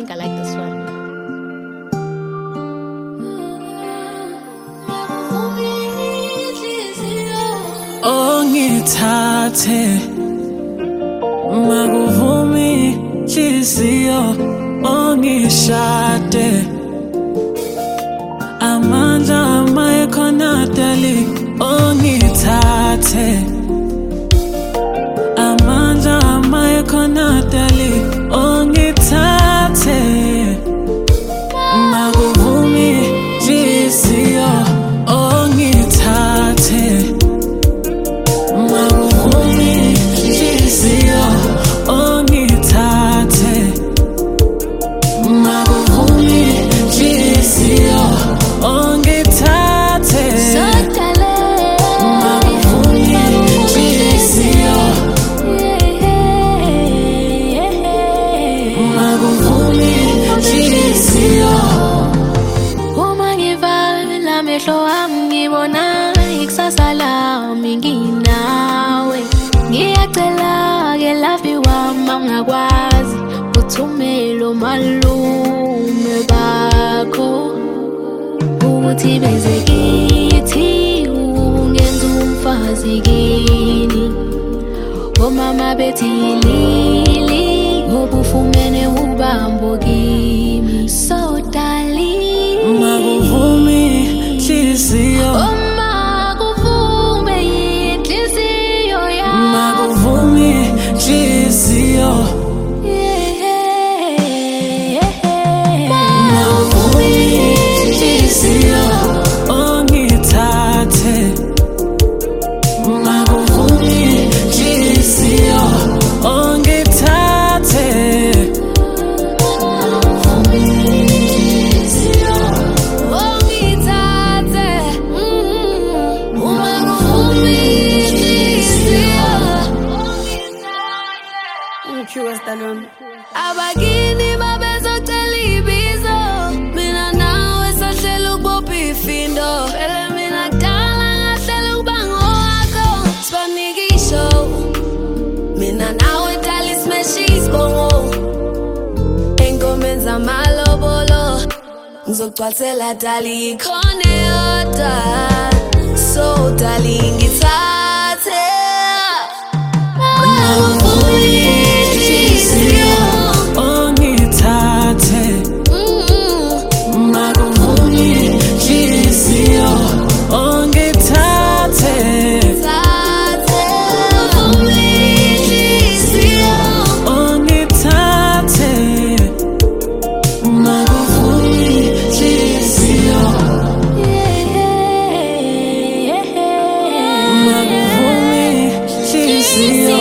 think I like this one. Ongithathe makuvumi inhliziyo ongishade amandla amayekhonadali ongithathe amandla amayekhonadali ongithathe makuvumi inhliziyo ongithathe makuvumi inhliziyo ongithathe makuvumi inhliziyo ongithathe makuvumi inhliziyo makuvumi inhliziyo Uma ngivala amehlo wami ngibona ikusasa lami nginawe ngiyacela-ke lavi wami angakwazi uthumele omalume bakho ukuthi beze kithi ungenza umfazi kini omama bethi lili ngoba ufumene ubambo kimi so darling makuvumi inhliziyo makuvumi inhliziyo yami makuvumi inhliziyo makuvumi inhliziyo ongithathe makuvumi inhliziyo ongithathe abakini babezocela ibizo mina nawe sahlela ukubopha ifindo phela mina kudala ngahlela ukuba ngowakho sibanike ishow mina nawe dala ismeshi isibongo engomeni zamalobolo ngizogcwalisela dali ikhone yodwa so dali ngithathe makuvumi inhliziyo ongithathe makuvumi inhliziyo ongithathe makuvumi inhliziyo ongithathe makuvumi inhliziyo makuvumi inhliziyo